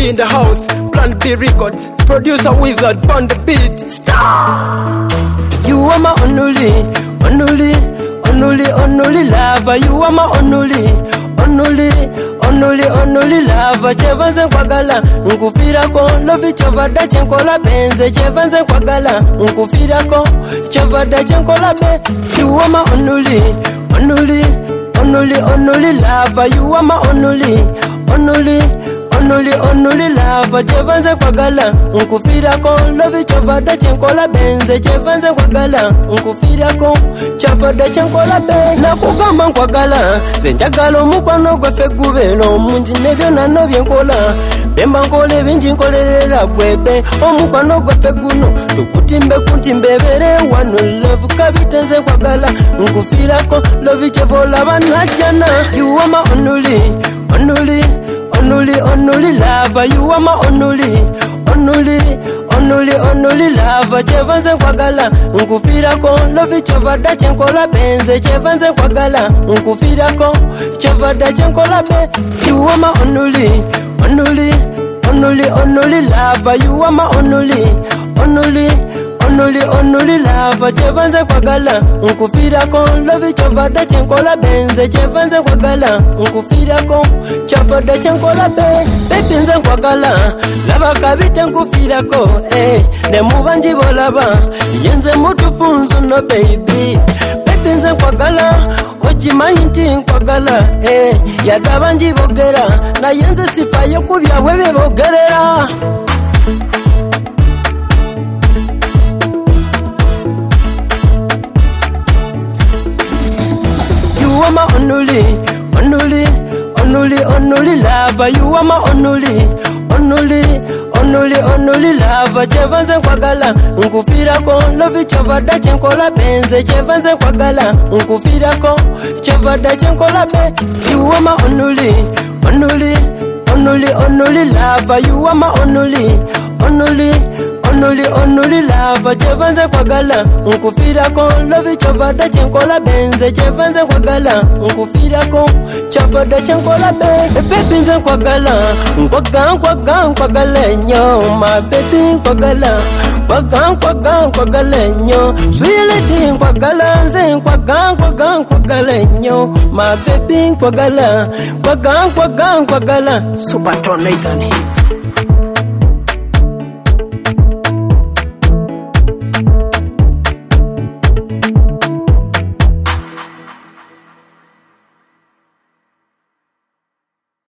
G in the house, Plan B Records, producer Wizard on the beat. Star! You are my only lover. You are my only lover. Chevanze kwagala nkufirako lovi chovada chenkola benze. Chevanze kwagala nkufirako chovada chenkola be. You are my only lover. You are my only lover. Chevanze kwagala nkufirako lovi chovada chenkola benze. Chevanze kwagala nkufirako chovada chenkola be. Nakugamba nkwagala zenjagala omukwano gwefe gubero mungi nebyo nano byenkola. Bemba nkole bingi nkolerera gwebe omukwano gwefe guno tukutimbe kuntimbe bere one love kabitenze kwagala nkufirako lovi chevola banajana. You are my only lover. You are my only lover. Chevanze kwagala nkufirako lovi chovada chenkola benze. Chevanze kwagala nkufirako chovada chenkola be. You are my only lover. You are my only lover. Chevanze kwagala nkufirako lovi chovada chenkola benze. Chevanze kwagala nkufirako chovada chenkola be. Baby nze kwagala lava kabite nkufirako ne mubanji bolaba yenze mutufunzu no baby. Baby nze kwagala ojimanyi nti nkwagala yadabanji bogera na yenze sifayo kubyabwe bebogerera. You are my only lover. You are my only lover. Chevanze kwagala nkufirako lovi chovada chenkola benze. Chevanze kwagala nkufirako chovada chenkola be. You are my only lover. You are my only lover. Chevanze kwagala nkufirako lovi chovada chenkola benze. Chevanze kwagala nkufirako chovada chenkola be. Baby nze kwagala nkwagala nyo. My baby nkwagala nyo. Sweet lady nkwagala nze nkwagala nyo. My baby nkwagala Super tornado hit.